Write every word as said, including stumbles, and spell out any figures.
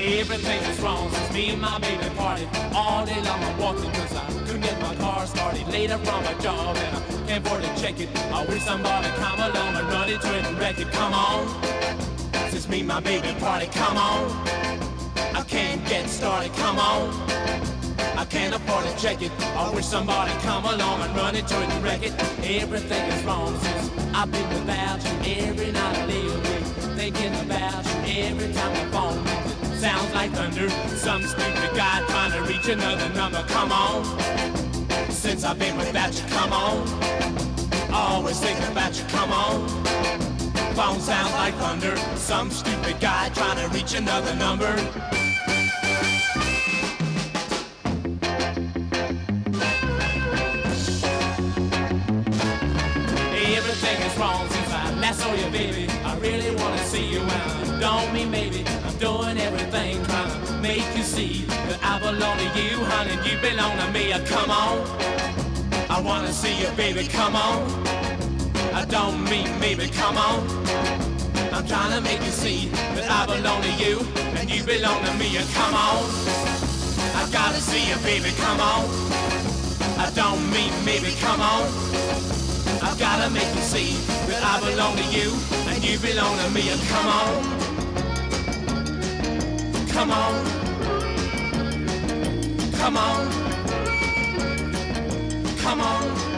Everything is wrong since me and my baby party. All day long I'm walking cause I couldn't get my car started. Later from my job and I can't afford to check it. I wish somebody come along and run into it and wreck it. Come on, since me and my baby party. Come on, I can't get started. Come on, I can't afford to check it. I wish somebody come along and run into it and wreck it. Everything is wrong since I've been without you. Every night I lay awake thinking about you. Every time the phone rings it sounds like thunder. Some stupid guy trying to reach another number. Come on, since I've been without you. Come on, always thinking about you. Come on, phone sounds like thunder. Some stupid guy trying to reach another number. Everything is wrong since I last saw you, baby. I really wanna see you and don't mean maybe. I'm doing everything trying to make you see that I belong to you, honey, you belong to me. Come on, I wanna see you, baby, come on. I don't mean maybe, come on. I'm trying to make you see that I belong to you and you belong to me. Come on, I gotta see you, baby, come on. I don't mean maybe, come on. I've gotta make you see that I belong to you and you belong to me. Come on, come on, come on, come on.